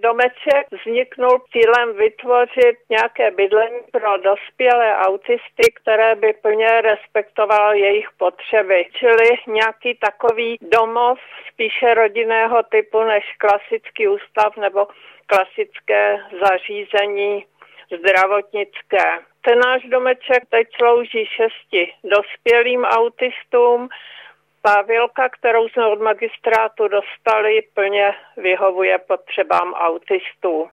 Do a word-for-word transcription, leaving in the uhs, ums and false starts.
domeček vzniknul cílem vytvořit nějaké bydlení pro dospělé autisty, které by plně respektovalo jejich potřeby. Čili nějaký takový domov spíše rodinného typu než klasický ústav nebo klasické zařízení zdravotnické. Ten náš domeček teď slouží šesti dospělým autistům. Pavilka, kterou jsme od magistrátu dostali, plně vyhovuje potřebám autistů.